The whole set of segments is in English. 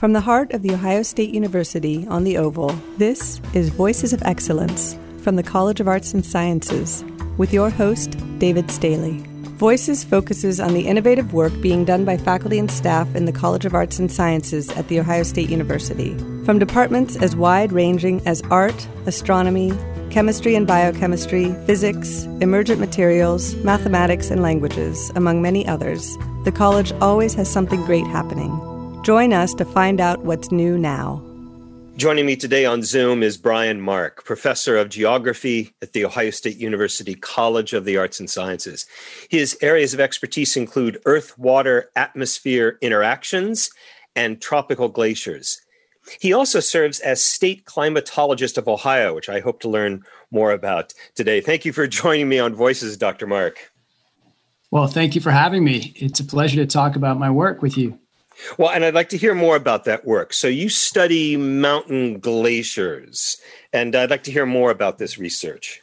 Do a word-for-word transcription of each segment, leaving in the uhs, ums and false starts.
From the heart of The Ohio State University on the Oval, this is Voices of Excellence from the College of Arts and Sciences with your host, David Staley. Voices focuses on the innovative work being done by faculty and staff in the College of Arts and Sciences at The Ohio State University. From departments as wide-ranging as art, astronomy, chemistry and biochemistry, physics, emergent materials, mathematics, and languages, among many others, the college always has something great happening. Join us to find out what's new now. Joining me today on Zoom is Brian Mark, professor of geography at The Ohio State University College of the Arts and Sciences. His areas of expertise include earth-water atmosphere interactions and tropical glaciers. He also serves as state climatologist of Ohio, which I hope to learn more about today. Thank you for joining me on Voices, Doctor Mark. Well, thank you for having me. It's a pleasure to talk about my work with you. Well, and I'd like to hear more about that work. So you study mountain glaciers, and I'd like to hear more about this research.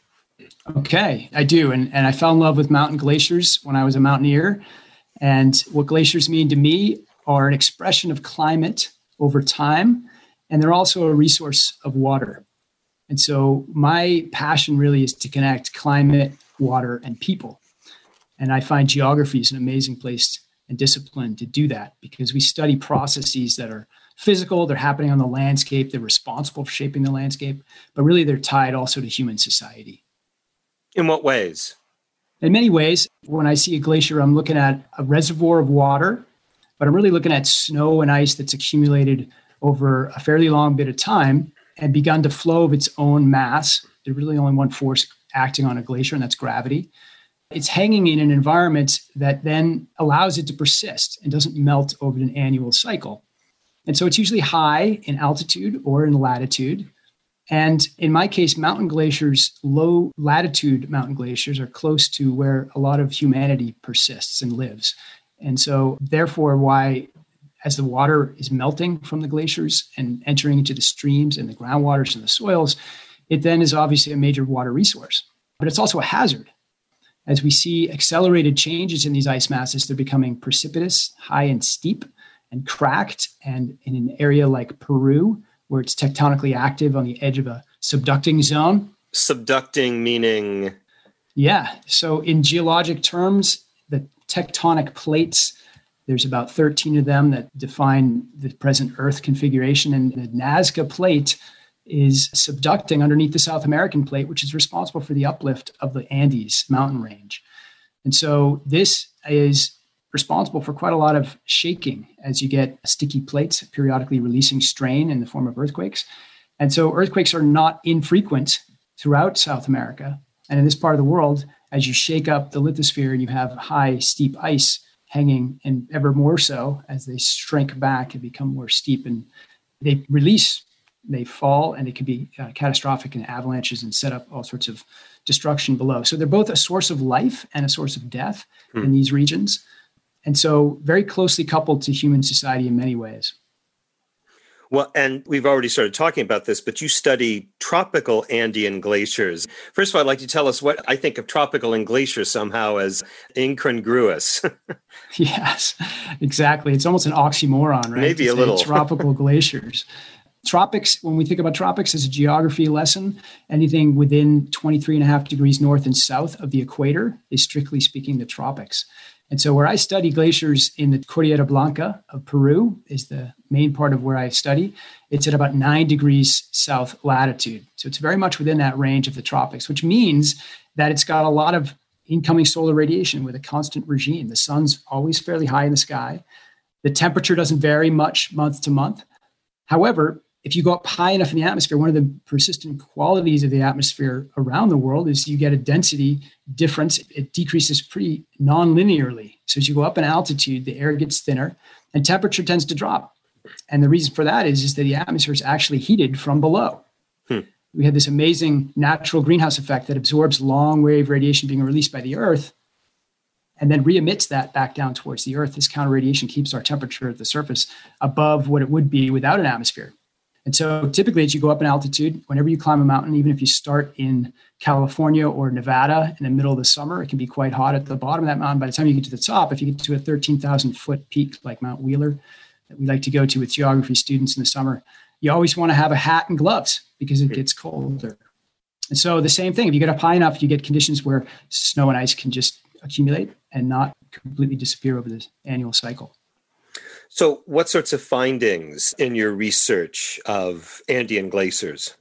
Okay, I do. And, and I fell in love with mountain glaciers when I was a mountaineer. And what glaciers mean to me are an expression of climate over time, and they're also a resource of water. And so my passion really is to connect climate, water, and people. And I find geography is an amazing place and discipline to do that because we study processes that are physical, they're happening on the landscape, they're responsible for shaping the landscape, but really they're tied also to human society. In what ways? In many ways, when I see a glacier, I'm looking at a reservoir of water, but I'm really looking at snow and ice that's accumulated over a fairly long bit of time and begun to flow of its own mass. There's really only one force acting on a glacier, and that's gravity. It's hanging in an environment that then allows it to persist and doesn't melt over an annual cycle. And so it's usually high in altitude or in latitude. And in my case, mountain glaciers, low latitude mountain glaciers are close to where a lot of humanity persists and lives. And so therefore, why as the water is melting from the glaciers and entering into the streams and the groundwaters and the soils, it then is obviously a major water resource. But it's also a hazard. As we see accelerated changes in these ice masses, they're becoming precipitous, high and steep, and cracked. And in an area like Peru, where it's tectonically active on the edge of a subducting zone. Subducting meaning? Yeah. So in geologic terms, the tectonic plates, there's about thirteen of them that define the present Earth configuration. And the Nazca plate is subducting underneath the South American plate, which is responsible for the uplift of the Andes mountain range. And so this is responsible for quite a lot of shaking as you get sticky plates periodically releasing strain in the form of earthquakes. And so earthquakes are not infrequent throughout South America. And in this part of the world, as you shake up the lithosphere and you have high, steep ice hanging, and ever more so as they shrink back and become more steep, and they release they fall, and it can be uh, catastrophic in avalanches and set up all sorts of destruction below. So they're both a source of life and a source of death hmm. in these regions. And so very closely coupled to human society in many ways. Well, and we've already started talking about this, but you study tropical Andean glaciers. First of all, I'd like to tell us what I think of tropical and glaciers somehow as incongruous. Yes, exactly. It's almost an oxymoron, right? Maybe a little. Tropical glaciers. Tropics, when we think about tropics as a geography lesson, anything within twenty-three and a half degrees north and south of the equator is strictly speaking the tropics. And so where I study glaciers in the Cordillera Blanca of Peru is the main part of where I study. It's at about nine degrees south latitude. So it's very much within that range of the tropics, which means that it's got a lot of incoming solar radiation with a constant regime. The sun's always fairly high in the sky. The temperature doesn't vary much month to month. However, if you go up high enough in the atmosphere, one of the persistent qualities of the atmosphere around the world is you get a density difference. It decreases pretty non-linearly. So as you go up in altitude, the air gets thinner and temperature tends to drop. And the reason for that is, is that the atmosphere is actually heated from below. Hmm. We had this amazing natural greenhouse effect that absorbs long wave radiation being released by the Earth and then re-emits that back down towards the Earth. This counter radiation keeps our temperature at the surface above what it would be without an atmosphere. And so typically as you go up in altitude, whenever you climb a mountain, even if you start in California or Nevada in the middle of the summer, it can be quite hot at the bottom of that mountain. By the time you get to the top, if you get to a thirteen thousand foot peak like Mount Wheeler, that we like to go to with geography students in the summer, you always want to have a hat and gloves because it gets colder. And so the same thing, if you get up high enough, you get conditions where snow and ice can just accumulate and not completely disappear over this annual cycle. So what sorts of findings in your research of Andean glaciers?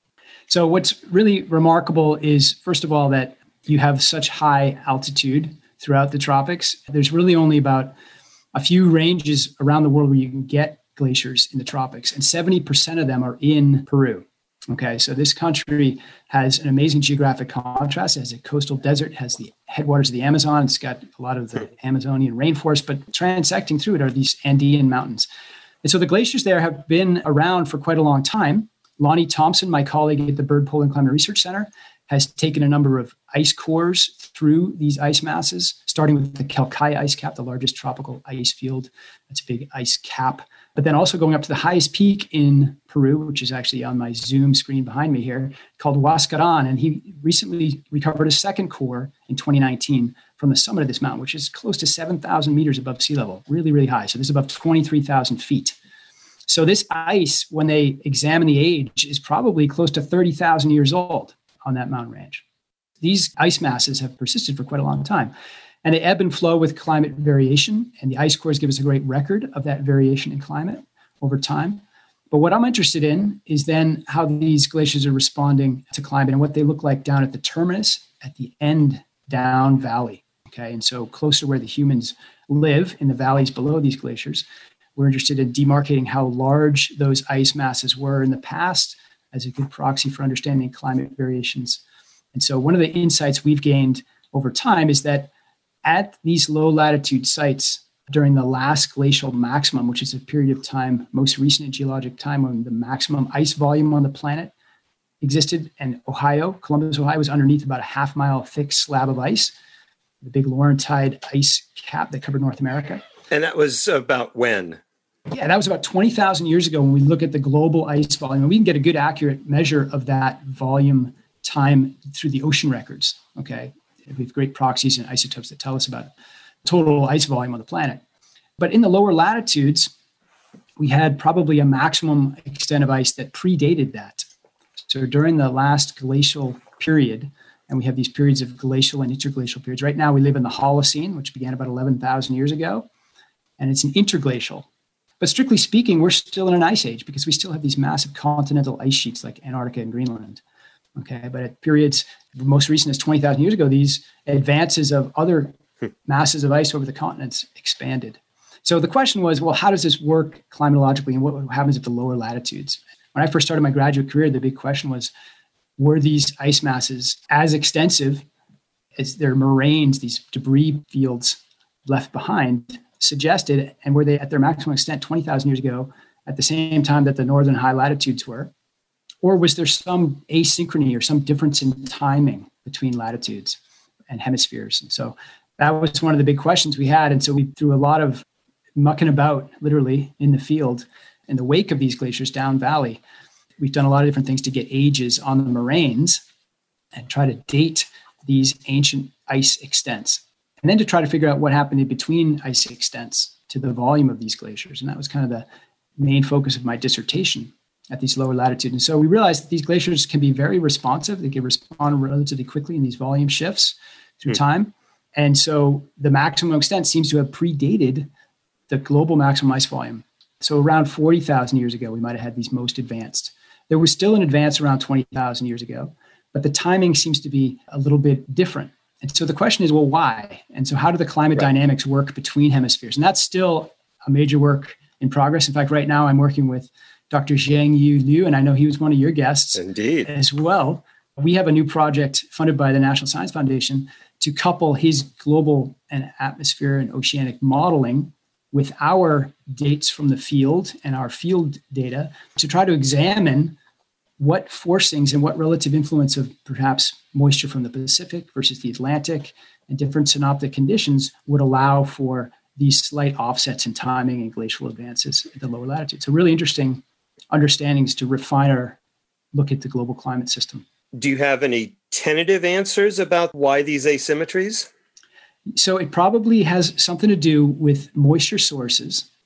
So what's really remarkable is, first of all, that you have such high altitude throughout the tropics. There's really only about a few ranges around the world where you can get glaciers in the tropics, and seventy percent of them are in Peru. Okay, so this country has an amazing geographic contrast. It has a coastal desert, it has the headwaters of the Amazon. It's got a lot of the Amazonian rainforest, but transecting through it are these Andean mountains. And so the glaciers there have been around for quite a long time. Lonnie Thompson, my colleague at the Bird Polar and Climate Research Center, has taken a number of ice cores through these ice masses, starting with the Quelccaya ice cap, the largest tropical ice field. That's a big ice cap. But then also going up to the highest peak in Peru, which is actually on my Zoom screen behind me here, called Huascaran. And he recently recovered a second core in twenty nineteen from the summit of this mountain, which is close to seven thousand meters above sea level, really, really high. So this is above twenty-three thousand feet. So this ice, when they examine the age, is probably close to thirty thousand years old on that mountain range. These ice masses have persisted for quite a long time. And they ebb and flow with climate variation. And the ice cores give us a great record of that variation in climate over time. But what I'm interested in is then how these glaciers are responding to climate and what they look like down at the terminus, at the end down valley. Okay, and so close to where the humans live in the valleys below these glaciers, we're interested in demarcating how large those ice masses were in the past as a good proxy for understanding climate variations. And so one of the insights we've gained over time is that at these low latitude sites during the last glacial maximum, which is a period of time, most recent in geologic time, when the maximum ice volume on the planet existed, and Ohio, Columbus, Ohio, was underneath about a half mile thick slab of ice, the big Laurentide ice cap that covered North America. And that was about when? Yeah, that was about twenty thousand years ago when we look at the global ice volume. And we can get a good accurate measure of that volume time through the ocean records, okay? We have great proxies and isotopes that tell us about total ice volume on the planet. But in the lower latitudes, we had probably a maximum extent of ice that predated that. So during the last glacial period, and we have these periods of glacial and interglacial periods. Right now, we live in the Holocene, which began about eleven thousand years ago, and it's an interglacial. But strictly speaking, we're still in an ice age because we still have these massive continental ice sheets like Antarctica and Greenland. Okay, but at periods, the most recent is twenty thousand years ago, these advances of other masses of ice over the continents expanded. So the question was, well, how does this work climatologically, and what happens at the lower latitudes? When I first started my graduate career, the big question was, were these ice masses as extensive as their moraines, these debris fields left behind, suggested, and were they at their maximum extent twenty thousand years ago at the same time that the northern high latitudes were? Or was there some asynchrony or some difference in timing between latitudes and hemispheres? And so that was one of the big questions we had. And so we threw a lot of mucking about, literally, in the field in the wake of these glaciers down valley. We've done a lot of different things to get ages on the moraines and try to date these ancient ice extents. And then to try to figure out what happened in between ice extents to the volume of these glaciers. And that was kind of the main focus of my dissertation at these lower latitudes. And so we realized that these glaciers can be very responsive. They can respond relatively quickly in these volume shifts through mm. time. And so the maximum extent seems to have predated the global maximum ice volume. So around forty thousand years ago, we might have had these most advanced. There was still an advance around twenty thousand years ago, but the timing seems to be a little bit different. And so the question is, well, why? And so how do the climate right. dynamics work between hemispheres? And that's still a major work in progress. In fact, right now I'm working with Doctor Zheng-Yu Liu, and I know he was one of your guests Indeed. as well. We have a new project funded by the National Science Foundation to couple his global and atmosphere and oceanic modeling with our dates from the field and our field data to try to examine what forcings and what relative influence of perhaps moisture from the Pacific versus the Atlantic and different synoptic conditions would allow for these slight offsets in timing and glacial advances at the lower latitudes. So really interesting understandings to refine our look at the global climate system. Do you have any tentative answers about why these asymmetries? So it probably has something to do with moisture sources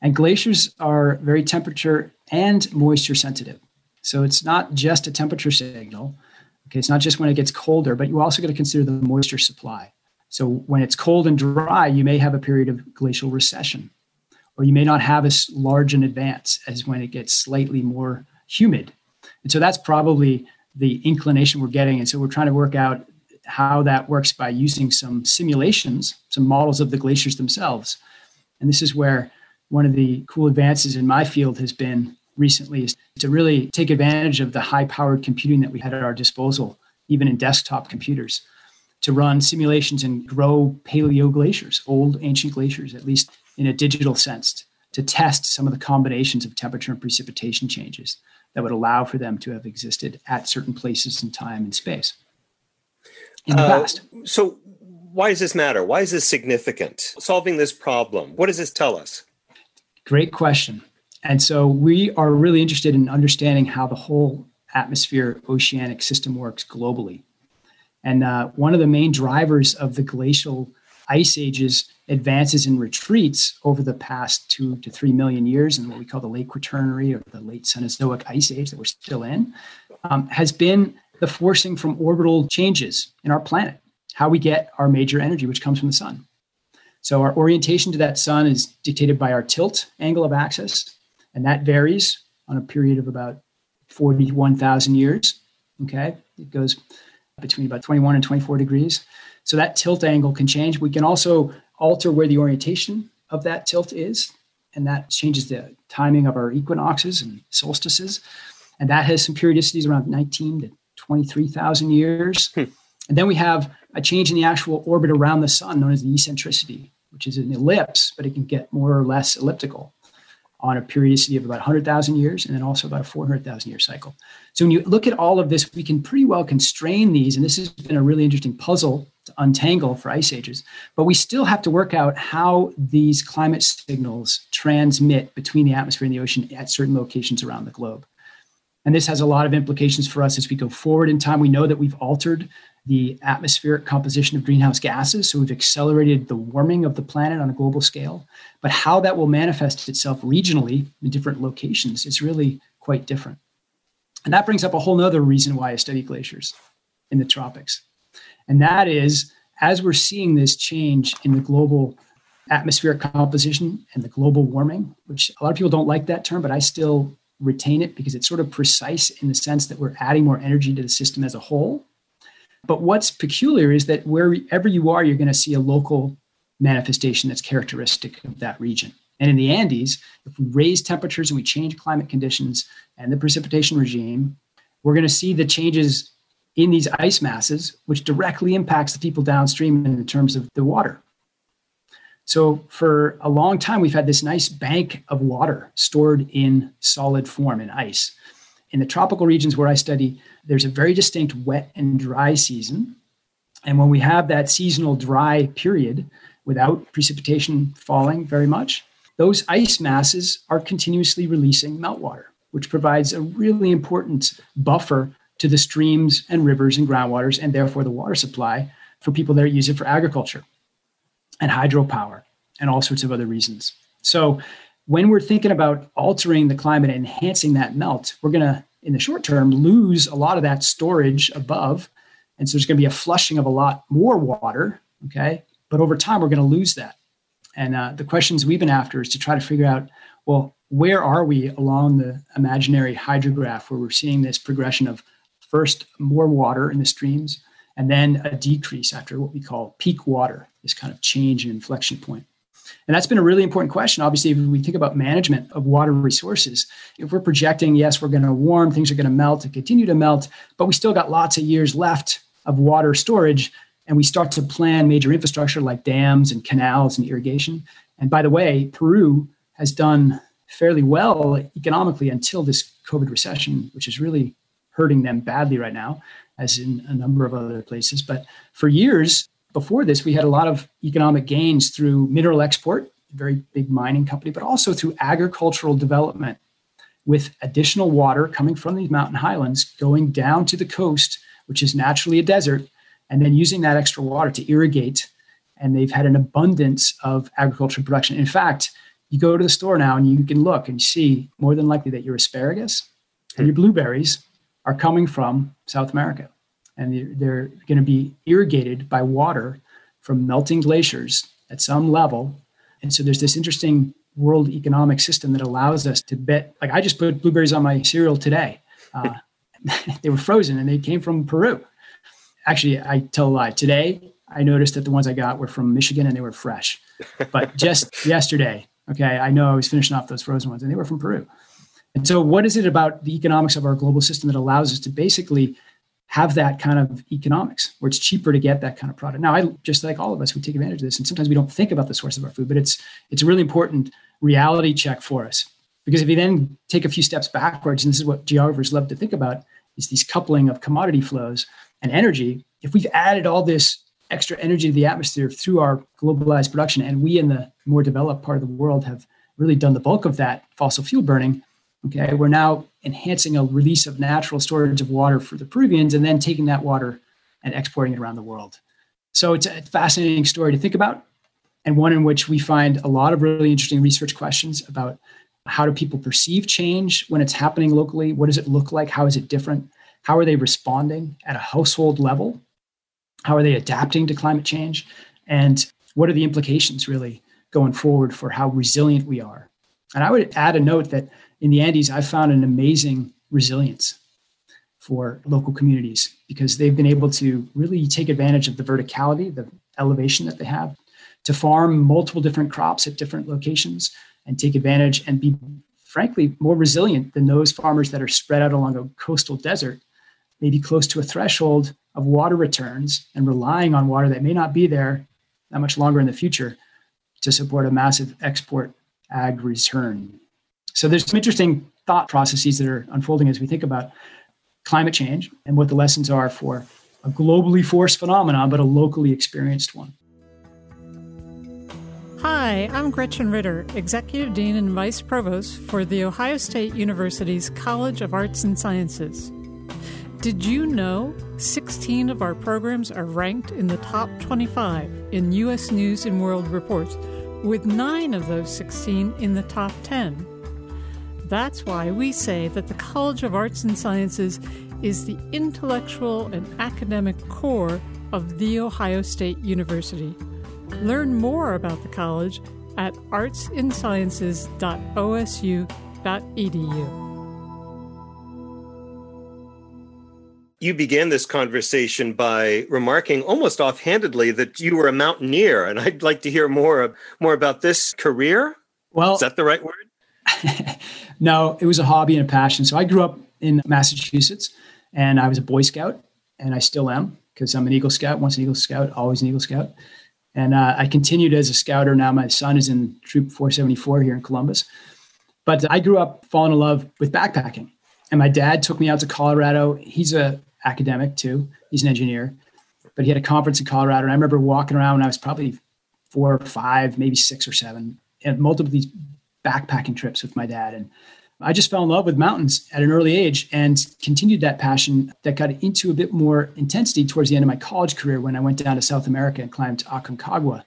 And glaciers are very temperature and moisture sensitive. So it's not just a temperature signal. Okay, it's not just when it gets colder, but you also got to consider the moisture supply. So when it's cold and dry, you may have a period of glacial recession, or you may not have as large an advance as when it gets slightly more humid. And so that's probably the inclination we're getting. And so we're trying to work out how that works by using some simulations, some models of the glaciers themselves. And this is where one of the cool advances in my field has been recently, is to really take advantage of the high-powered computing that we had at our disposal, even in desktop computers, to run simulations and grow paleoglaciers, old ancient glaciers, at least in a digital sense, to test some of the combinations of temperature and precipitation changes that would allow for them to have existed at certain places in time and space in the uh, past. So why does this matter? Why is this significant? Solving this problem, what does this tell us? Great question. And so we are really interested in understanding how the whole atmosphere oceanic system works globally. And uh, one of the main drivers of the glacial ice ages advances and retreats over the past two to three million years in what we call the late Quaternary or the late Cenozoic ice age that we're still in, um, has been the forcing from orbital changes in our planet, how we get our major energy, which comes from the sun. So our orientation to that sun is dictated by our tilt angle of axis, and that varies on a period of about forty-one thousand years, okay? It goes between about twenty-one and twenty-four degrees. So that tilt angle can change. We can also alter where the orientation of that tilt is, and that changes the timing of our equinoxes and solstices. And that has some periodicities around nineteen to twenty-three thousand years. Hmm. And then we have a change in the actual orbit around the sun known as the eccentricity, which is an ellipse, but it can get more or less elliptical on a periodicity of about one hundred thousand years and then also about a four hundred thousand year cycle. So when you look at all of this, we can pretty well constrain these, and this has been a really interesting puzzle to untangle for ice ages, but we still have to work out how these climate signals transmit between the atmosphere and the ocean at certain locations around the globe. And this has a lot of implications for us as we go forward in time. We know that we've altered the atmospheric composition of greenhouse gases, so we've accelerated the warming of the planet on a global scale. But how that will manifest itself regionally in different locations is really quite different. And that brings up a whole other reason why I study glaciers in the tropics. And that is, as we're seeing this change in the global atmospheric composition and the global warming, which a lot of people don't like that term, but I still retain it because it's sort of precise in the sense that we're adding more energy to the system as a whole. But what's peculiar is that wherever you are, you're going to see a local manifestation that's characteristic of that region. And in the Andes, if we raise temperatures and we change climate conditions and the precipitation regime, we're going to see the changes in these ice masses, which directly impacts the people downstream in terms of the water. So for a long time, we've had this nice bank of water stored in solid form in ice. In the tropical regions where I study, there's a very distinct wet and dry season. And when we have that seasonal dry period without precipitation falling very much, those ice masses are continuously releasing meltwater, which provides a really important buffer to the streams and rivers and groundwaters, and therefore the water supply for people that use it for agriculture and hydropower and all sorts of other reasons. So when we're thinking about altering the climate and enhancing that melt, we're going to, in the short term, lose a lot of that storage above. And so there's going to be a flushing of a lot more water, okay? But over time, we're going to lose that. And uh, the questions we've been after is to try to figure out, well, where are we along the imaginary hydrograph where we're seeing this progression of first more water in the streams and then a decrease after what we call peak water, this kind of change and inflection point. And that's been a really important question. Obviously, if we think about management of water resources, if we're projecting, yes, we're going to warm, things are going to melt and continue to melt, but we still got lots of years left of water storage, and we start to plan major infrastructure like dams and canals and irrigation. And by the way, Peru has done fairly well economically until this COVID recession, which is really hurting them badly right now, as in a number of other places. But for years before this, we had a lot of economic gains through mineral export, a very big mining company, but also through agricultural development with additional water coming from these mountain highlands going down to the coast, which is naturally a desert, and then using that extra water to irrigate. And they've had an abundance of agricultural production. In fact, you go to the store now and you can look and see more than likely that your asparagus and your blueberries are coming from South America. And they're, they're going to be irrigated by water from melting glaciers at some level. And so there's this interesting world economic system that allows us to bet. Like I just put blueberries on my cereal today. Uh, they were frozen and they came from Peru. Actually, I tell a lie. Today, I noticed that the ones I got were from Michigan and they were fresh. But just yesterday, okay, I know I was finishing off those frozen ones and they were from Peru. And so what is it about the economics of our global system that allows us to basically have that kind of economics where it's cheaper to get that kind of product? Now, I just like all of us, we take advantage of this. And sometimes we don't think about the source of our food, but it's it's a really important reality check for us. Because if you then take a few steps backwards, and this is what geographers love to think about, is these coupling of commodity flows and energy. If we've added all this extra energy to the atmosphere through our globalized production, and we in the more developed part of the world have really done the bulk of that fossil fuel burning, okay, we're now enhancing a release of natural storage of water for the Peruvians and then taking that water and exporting it around the world. So it's a fascinating story to think about, and one in which we find a lot of really interesting research questions about how do people perceive change when it's happening locally? What does it look like? How is it different? How are they responding at a household level? How are they adapting to climate change? And what are the implications really going forward for how resilient we are? And I would add a note that in the Andes, I've found an amazing resilience for local communities because they've been able to really take advantage of the verticality, the elevation that they have, to farm multiple different crops at different locations and take advantage and be, frankly, more resilient than those farmers that are spread out along a coastal desert, maybe close to a threshold of water returns and relying on water that may not be there that much longer in the future to support a massive export ag return. So there's some interesting thought processes that are unfolding as we think about climate change and what the lessons are for a globally forced phenomenon, but a locally experienced one. Hi, I'm Gretchen Ritter, Executive Dean and Vice Provost for The Ohio State University's College of Arts and Sciences. Did you know sixteen of our programs are ranked in the top twenty-five in U S News and World Reports, with nine of those sixteen in the top ten? That's why we say that the College of Arts and Sciences is the intellectual and academic core of The Ohio State University. Learn more about the college at arts in sciences dot o s u dot e d u. You began this conversation by remarking almost offhandedly that you were a mountaineer, and I'd like to hear more, more about this career. Well, is that the right word? No, it was a hobby and a passion. So I grew up in Massachusetts, and I was a Boy Scout, and I still am because I'm an Eagle Scout, once an Eagle Scout, always an Eagle Scout. And uh, I continued as a scouter. Now my son is in Troop four seventy-four here in Columbus. But I grew up falling in love with backpacking. And my dad took me out to Colorado. He's a academic too. He's an engineer. But he had a conference in Colorado. And I remember walking around when I was probably four or five, maybe six or seven, and multiple these backpacking trips with my dad. And I just fell in love with mountains at an early age and continued that passion that got into a bit more intensity towards the end of my college career when I went down to South America and climbed Aconcagua.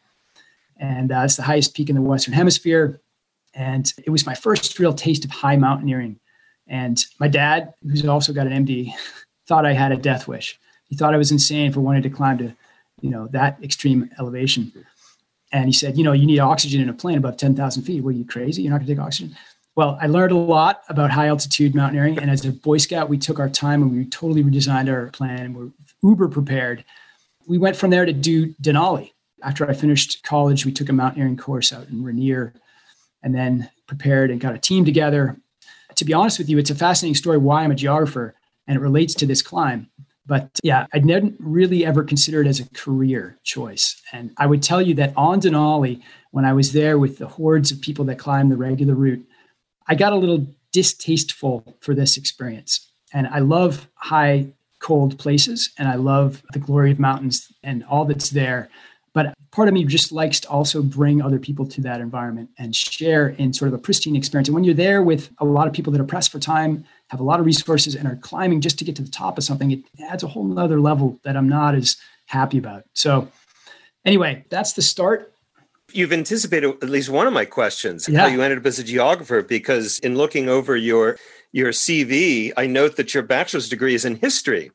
And uh, it's the highest peak in the Western Hemisphere. And it was my first real taste of high mountaineering. And my dad, who's also got an M D, thought I had a death wish. He thought I was insane for wanting to climb to, you know, that extreme elevation. And he said, you know, you need oxygen in a plane above ten thousand feet. What, are you crazy? You're not going to take oxygen? Well, I learned a lot about high altitude mountaineering. And as a Boy Scout, we took our time and we totally redesigned our plan and we're uber prepared. We went from there to do Denali. After I finished college, we took a mountaineering course out in Rainier and then prepared and got a team together. To be honest with you, it's a fascinating story why I'm a geographer and it relates to this climb. But yeah, I'd never really ever considered it as a career choice. And I would tell you that on Denali, when I was there with the hordes of people that climb the regular route, I got a little distasteful for this experience. And I love high, cold places, and I love the glory of mountains and all that's there. But part of me just likes to also bring other people to that environment and share in sort of a pristine experience. And when you're there with a lot of people that are pressed for time, have a lot of resources, and are climbing just to get to the top of something, it adds a whole nother level that I'm not as happy about. So anyway, that's the start. You've anticipated at least one of my questions, yeah. how you ended up as a geographer, because in looking over your your C V, I note that your bachelor's degree is in history.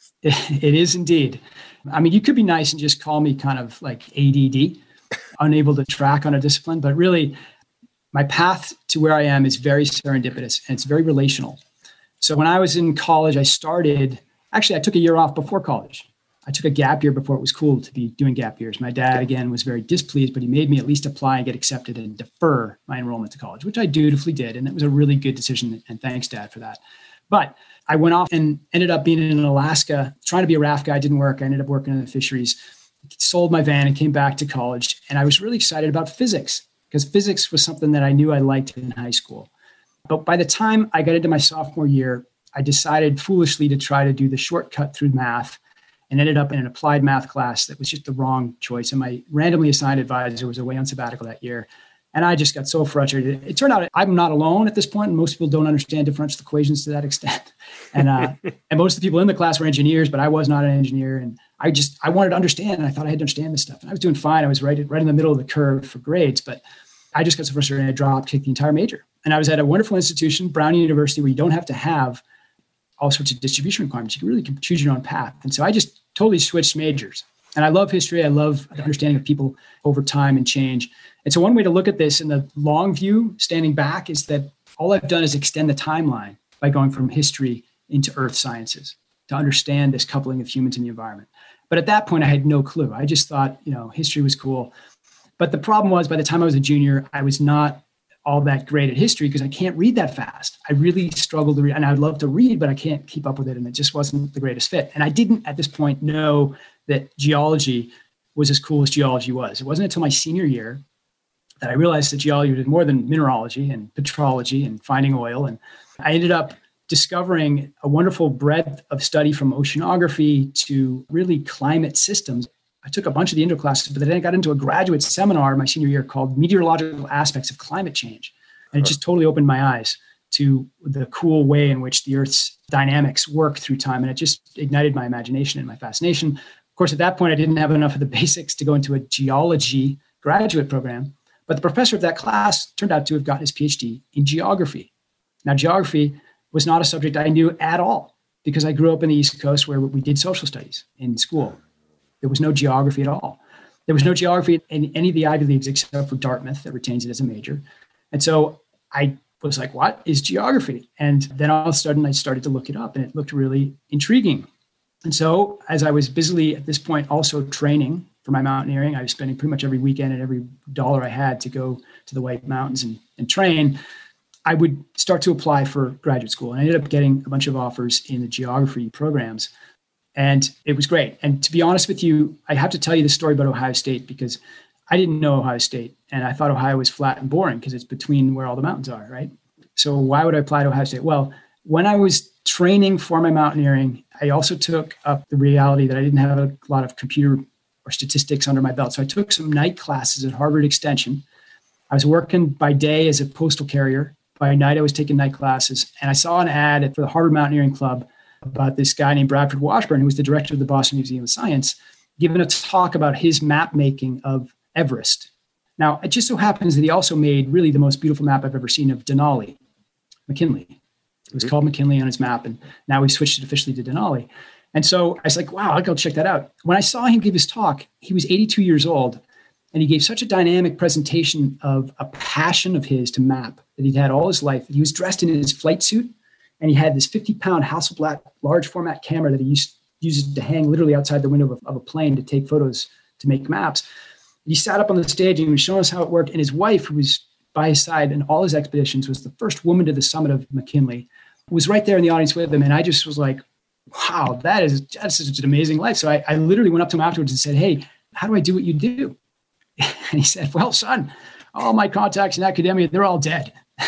It is indeed. I mean, you could be nice and just call me kind of like A D D, unable to track on a discipline, but really my path to where I am is very serendipitous and it's very relational. So when I was in college, I started, actually I took a year off before college. I took a gap year before it was cool to be doing gap years. My dad, again, was very displeased, but he made me at least apply and get accepted and defer my enrollment to college, which I dutifully did. And it was a really good decision. And thanks, Dad, for that. But I went off and ended up being in Alaska, trying to be a raft guy. Didn't work. I ended up working in the fisheries, sold my van and came back to college. And I was really excited about physics because physics was something that I knew I liked in high school. But by the time I got into my sophomore year, I decided foolishly to try to do the shortcut through math and ended up in an applied math class that was just the wrong choice. And my randomly assigned advisor was away on sabbatical that year. And I just got so frustrated. It turned out I'm not alone at this point, and most people don't understand differential equations to that extent. And uh, and most of the people in the class were engineers, but I was not an engineer. And I just, I wanted to understand, and I thought I had to understand this stuff. And I was doing fine. I was right, right in the middle of the curve for grades, but I just got so frustrated I dropped, kicked the entire major. And I was at a wonderful institution, Brown University, where you don't have to have all sorts of distribution requirements. You can really choose your own path. And so I just totally switched majors. And I love history. I love the understanding of people over time and change. And so one way to look at this in the long view, standing back, is that all I've done is extend the timeline by going from history into earth sciences to understand this coupling of humans and the environment. But at that point, I had no clue. I just thought, you know, history was cool. But the problem was, by the time I was a junior, I was not all that great at history because I can't read that fast. I really struggled to read, and I'd love to read, but I can't keep up with it. And it just wasn't the greatest fit. And I didn't at this point know that geology was as cool as geology was. It wasn't until my senior year that I realized that geology did more than mineralogy and petrology and finding oil. And I ended up discovering a wonderful breadth of study from oceanography to really climate systems. I took a bunch of the intro classes, but then I got into a graduate seminar my senior year called Meteorological Aspects of Climate Change. And it just totally opened my eyes to the cool way in which the Earth's dynamics work through time. And it just ignited my imagination and my fascination. Of course, at that point, I didn't have enough of the basics to go into a geology graduate program. But the professor of that class turned out to have gotten his PhD in geography. Now, geography was not a subject I knew at all because I grew up in the East Coast where we did social studies in school. There was no geography at all. There was no geography in any of the Ivy Leagues except for Dartmouth that retains it as a major. And so I was like, what is geography? And then all of a sudden I started to look it up and it looked really intriguing. And so as I was busily at this point also training for my mountaineering, I was spending pretty much every weekend and every dollar I had to go to the White Mountains and, and train. I would start to apply for graduate school. And I ended up getting a bunch of offers in the geography programs. And it was great. And to be honest with you, I have to tell you the story about Ohio State because I didn't know Ohio State. And I thought Ohio was flat and boring because it's between where all the mountains are, right? So why would I apply to Ohio State? Well, when I was training for my mountaineering, I also took up the reality that I didn't have a lot of computer or statistics under my belt. So I took some night classes at Harvard Extension. I was working by day as a postal carrier. By night, I was taking night classes. And I saw an ad for the Harvard Mountaineering Club about this guy named Bradford Washburn, who was the director of the Boston Museum of Science, giving a talk about his map making of Everest. Now, it just so happens that he also made really the most beautiful map I've ever seen of Denali, McKinley. It was mm-hmm. called McKinley on his map, and now we switched it officially to Denali. And so I was like, wow, I'll go check that out. When I saw him give his talk, he was eighty-two years old, and he gave such a dynamic presentation of a passion of his to map that he'd had all his life. He was dressed in his flight suit, and he had this fifty-pound Hasselblad large format camera that he used, uses to hang literally outside the window of a, of a plane to take photos to make maps. He sat up on the stage and he was showing us how it worked. And his wife, who was by his side in all his expeditions, was the first woman to the summit of McKinley, was right there in the audience with him. And I just was like, wow, that is that's such an amazing life. So I, I literally went up to him afterwards and said, hey, how do I do what you do? And he said, well, son, all my contacts in academia, they're all dead.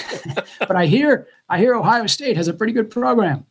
But I hear, I hear Ohio State has a pretty good program.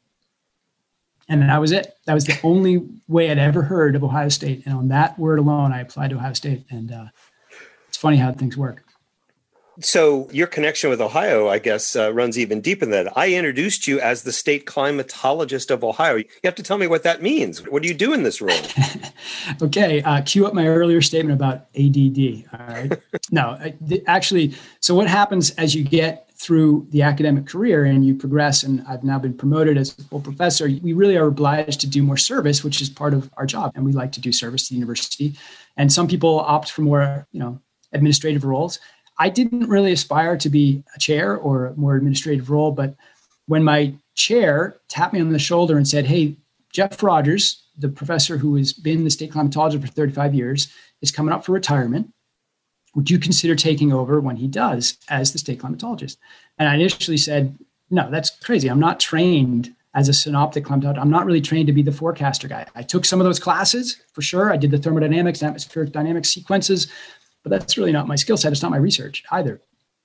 And that was it. That was the only way I'd ever heard of Ohio State. And on that word alone, I applied to Ohio State. And uh, it's funny how things work. So your connection with Ohio, I guess, uh, runs even deeper than that. I introduced you as the state climatologist of Ohio. You have to tell me what that means. What do you do in this role? Okay, uh, cue up my earlier statement about A D D. All right. No, actually, so what happens as you get through the academic career and you progress, and I've now been promoted as a full professor, we really are obliged to do more service, which is part of our job. And we like to do service to the university. And some people opt for more, you know, administrative roles. I didn't really aspire to be a chair or a more administrative role, but when my chair tapped me on the shoulder and said, hey, Jeff Rogers, the professor who has been the state climatologist for thirty-five years, is coming up for retirement. Would you consider taking over when he does as the state climatologist? And I initially said, no, that's crazy. I'm not trained as a synoptic climatologist. I'm not really trained to be the forecaster guy. I took some of those classes for sure. I did the thermodynamics and atmospheric dynamics sequences, but that's really not my skill set. It's not my research either.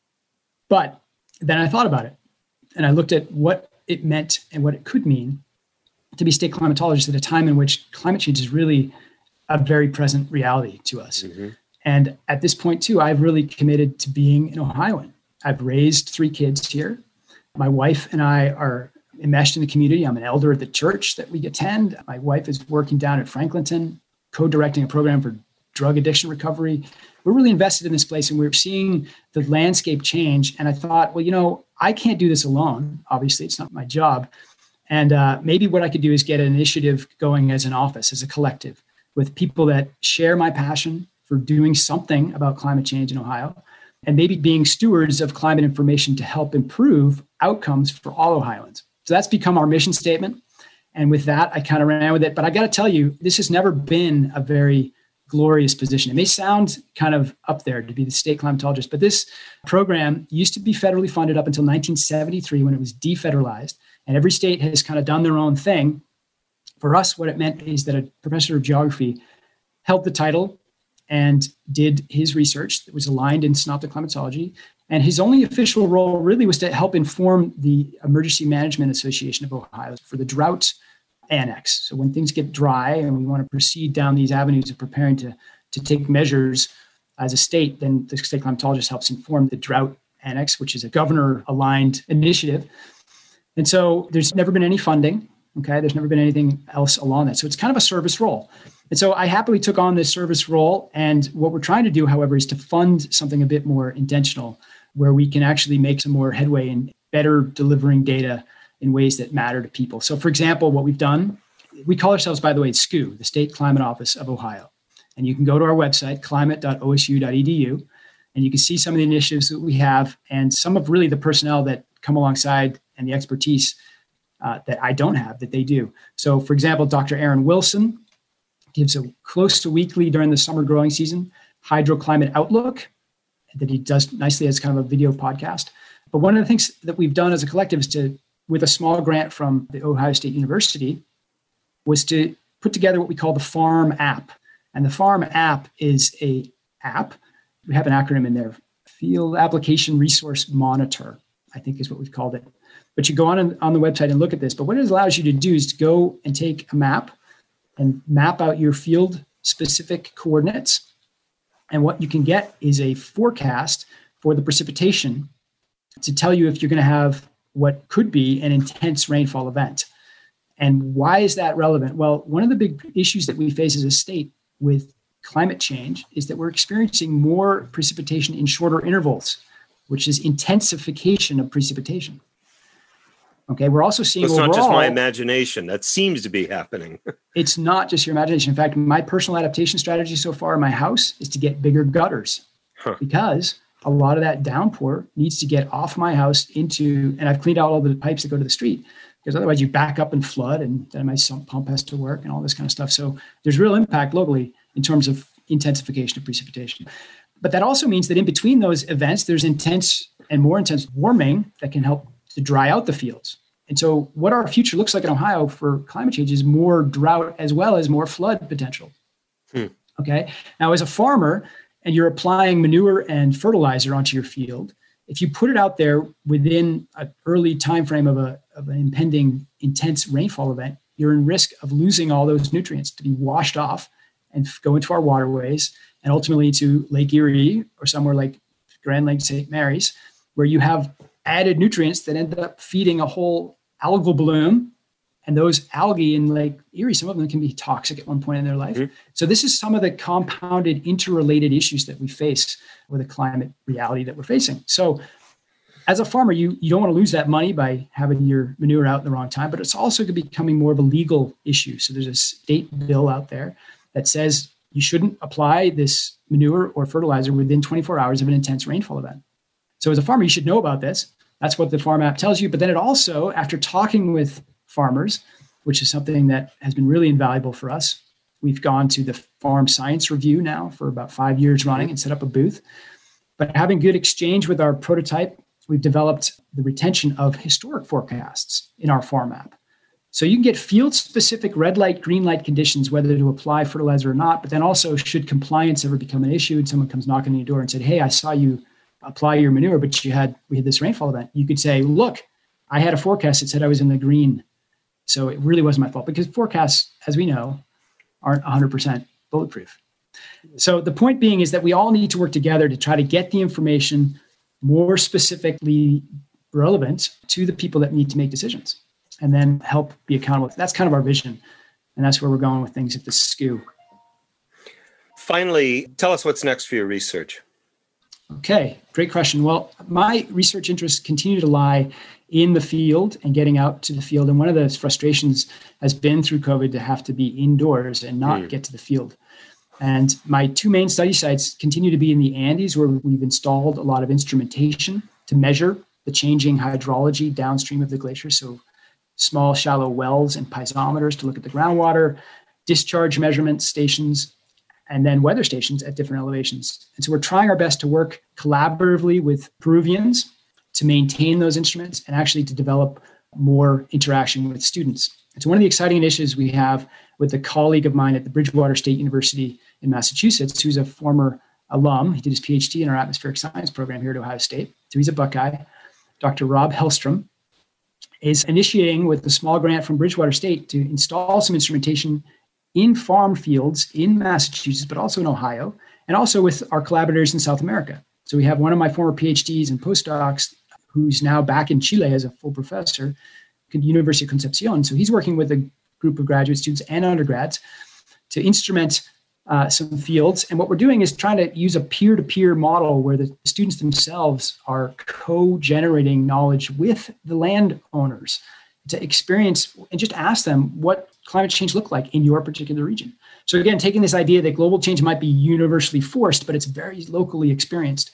But then I thought about it and I looked at what it meant and what it could mean to be state climatologist at a time in which climate change is really a very present reality to us. Mm-hmm. And at this point too, I've really committed to being an Ohioan. I've raised three kids here. My wife and I are enmeshed in the community. I'm an elder at the church that we attend. My wife is working down at Franklinton, co-directing a program for drug addiction recovery. We're really invested in this place and we're seeing the landscape change. And I thought, well, you know, I can't do this alone. Obviously, it's not my job. And uh, maybe what I could do is get an initiative going as an office, as a collective, with people that share my passion for doing something about climate change in Ohio, and maybe being stewards of climate information to help improve outcomes for all Ohioans. So that's become our mission statement. And with that, I kind of ran with it. But I got to tell you, this has never been a very glorious position. It may sound kind of up there to be the state climatologist, but this program used to be federally funded up until nineteen seventy-three when it was defederalized. And every state has kind of done their own thing. For us, what it meant is that a professor of geography held the title and did his research that was aligned in synoptic climatology. And his only official role really was to help inform the Emergency Management Association of Ohio for the drought annex. So when things get dry and we want to proceed down these avenues of preparing to, to take measures as a state, then the state climatologist helps inform the drought annex, which is a governor-aligned initiative. And so there's never been any funding. Okay, there's never been anything else along that. So it's kind of a service role. And so I happily took on this service role. And what we're trying to do, however, is to fund something a bit more intentional, where we can actually make some more headway in better delivering data in ways that matter to people. So for example, what we've done, we call ourselves, by the way, S C U, the State Climate Office of Ohio. And you can go to our website, climate dot o s u dot e d u, and you can see some of the initiatives that we have and some of really the personnel that come alongside and the expertise Uh, that I don't have, that they do. So for example, Doctor Aaron Wilson gives a close to weekly during the summer growing season hydroclimate outlook that he does nicely as kind of a video podcast. But one of the things that we've done as a collective is to, with a small grant from the Ohio State University, was to put together what we call the FARM app. And the FARM app is a app. We have an acronym in there, Field Application Resource Monitor, I think is what we've called it. But you go on on the website and look at this. But what it allows you to do is to go and take a map and map out your field-specific coordinates. And what you can get is a forecast for the precipitation to tell you if you're going to have what could be an intense rainfall event. And why is that relevant? Well, one of the big issues that we face as a state with climate change is that we're experiencing more precipitation in shorter intervals, which is intensification of precipitation. Okay, we're also seeing it's overall, not just my imagination. That seems to be happening. It's not just your imagination. In fact, my personal adaptation strategy so far in my house is to get bigger gutters huh. because a lot of that downpour needs to get off my house into, and I've cleaned out all the pipes that go to the street because otherwise you back up and flood and then my sump pump has to work and all this kind of stuff. So there's real impact locally in terms of intensification of precipitation. But that also means that in between those events, there's intense and more intense warming that can help to dry out the fields. And so what our future looks like in Ohio for climate change is more drought as well as more flood potential. Hmm. Okay. Now, as a farmer and you're applying manure and fertilizer onto your field, if you put it out there within an early time frame of, a, of an impending intense rainfall event, you're in risk of losing all those nutrients to be washed off and go into our waterways and ultimately to Lake Erie or somewhere like Grand Lake, Saint Mary's, where you have added nutrients that end up feeding a whole algal bloom. And those algae in Lake Erie, some of them can be toxic at one point in their life. Mm-hmm. So this is some of the compounded, interrelated issues that we face with the climate reality that we're facing. So as a farmer, you, you don't want to lose that money by having your manure out in the wrong time, but it's also becoming more of a legal issue. So there's a state bill out there that says you shouldn't apply this manure or fertilizer within twenty-four hours of an intense rainfall event. So as a farmer, you should know about this. That's what the Farm App tells you. But then it also, after talking with farmers, which is something that has been really invaluable for us, we've gone to the Farm Science Review now for about five years running and set up a booth. But having good exchange with our prototype, we've developed the retention of historic forecasts in our Farm App. So you can get field-specific red light, green light conditions, whether to apply fertilizer or not, but then also should compliance ever become an issue and someone comes knocking on your door and said, hey, I saw you apply your manure, but you had we had this rainfall event. You could say, look, I had a forecast that said I was in the green. So it really wasn't my fault, because forecasts, as we know, aren't one hundred percent bulletproof. So the point being is that we all need to work together to try to get the information more specifically relevant to the people that need to make decisions, and then help be accountable. That's kind of our vision. And that's where we're going with things at the S C U. Finally, tell us what's next for your research. Okay, great question. Well, my research interests continue to lie in the field and getting out to the field. And one of those frustrations has been through COVID to have to be indoors and not mm. get to the field. And my two main study sites continue to be in the Andes, where we've installed a lot of instrumentation to measure the changing hydrology downstream of the glacier. So small, shallow wells and piezometers to look at the groundwater, discharge measurement stations, and then weather stations at different elevations. And so we're trying our best to work collaboratively with Peruvians to maintain those instruments and actually to develop more interaction with students. And so one of the exciting initiatives we have with a colleague of mine at the Bridgewater State University in Massachusetts, who's a former alum. He did his PhD in our atmospheric science program here at Ohio State. So he's a Buckeye. Doctor Rob Hellstrom is initiating with a small grant from Bridgewater State to install some instrumentation in farm fields in Massachusetts, but also in Ohio, and also with our collaborators in South America. So we have one of my former PhDs and postdocs who's now back in Chile as a full professor at the University of Concepcion. So he's working with a group of graduate students and undergrads to instrument uh, some fields. And what we're doing is trying to use a peer-to-peer model where the students themselves are co-generating knowledge with the landowners to experience and just ask them what climate change look like in your particular region. So again, taking this idea that global change might be universally forced, but it's very locally experienced.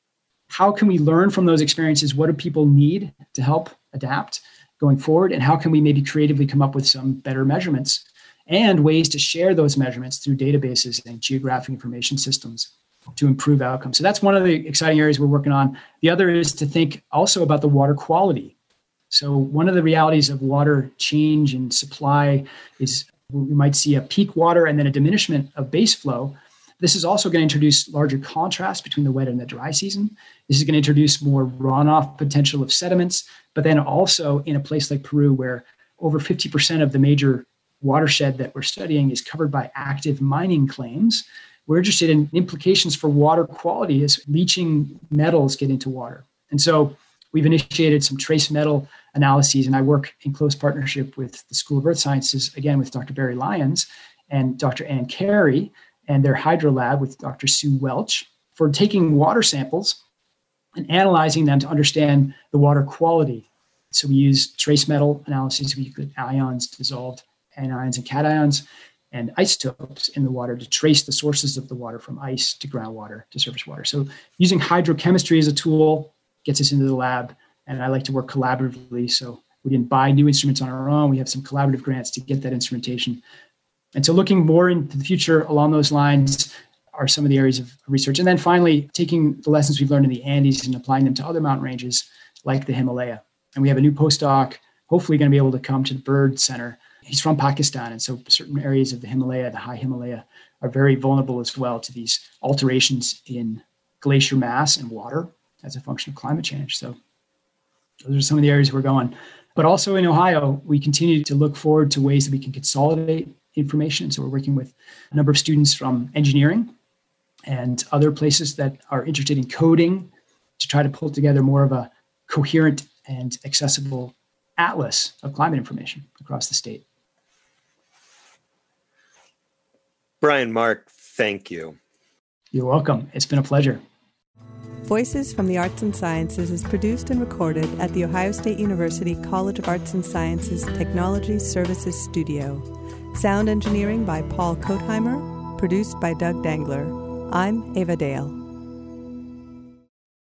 How can we learn from those experiences? What do people need to help adapt going forward? And how can we maybe creatively come up with some better measurements and ways to share those measurements through databases and geographic information systems to improve outcomes? So that's one of the exciting areas we're working on. The other is to think also about the water quality. So one of the realities of water change and supply is we might see a peak water and then a diminishment of base flow. This is also going to introduce larger contrast between the wet and the dry season. This is going to introduce more runoff potential of sediments, but then also in a place like Peru, where over fifty percent of the major watershed that we're studying is covered by active mining claims. We're interested in implications for water quality as leaching metals get into water. And so we've initiated some trace metal analyses, and I work in close partnership with the School of Earth Sciences, again, with Doctor Barry Lyons and Doctor Ann Carey and their hydro lab with Doctor Sue Welch for taking water samples and analyzing them to understand the water quality. So we use trace metal analyses. We look at ions, dissolved anions and cations, and isotopes in the water to trace the sources of the water from ice to groundwater to surface water. So using hydrochemistry as a tool gets us into the lab. And I like to work collaboratively. So we didn't buy new instruments on our own. We have some collaborative grants to get that instrumentation. And so looking more into the future along those lines are some of the areas of research. And then finally, taking the lessons we've learned in the Andes and applying them to other mountain ranges like the Himalaya. And we have a new postdoc, hopefully going to be able to come to the Bird Center. He's from Pakistan. And so certain areas of the Himalaya, the high Himalaya, are very vulnerable as well to these alterations in glacier mass and water as a function of climate change. So those are some of the areas we're going. But also in Ohio, we continue to look forward to ways that we can consolidate information. So we're working with a number of students from engineering and other places that are interested in coding to try to pull together more of a coherent and accessible atlas of climate information across the state. Brian Mark, thank you. You're welcome. It's been a pleasure. Voices from the Arts and Sciences is produced and recorded at the Ohio State University College of Arts and Sciences Technology Services Studio. Sound engineering by Paul Kotheimer, produced by Doug Dangler. I'm Ava Dale.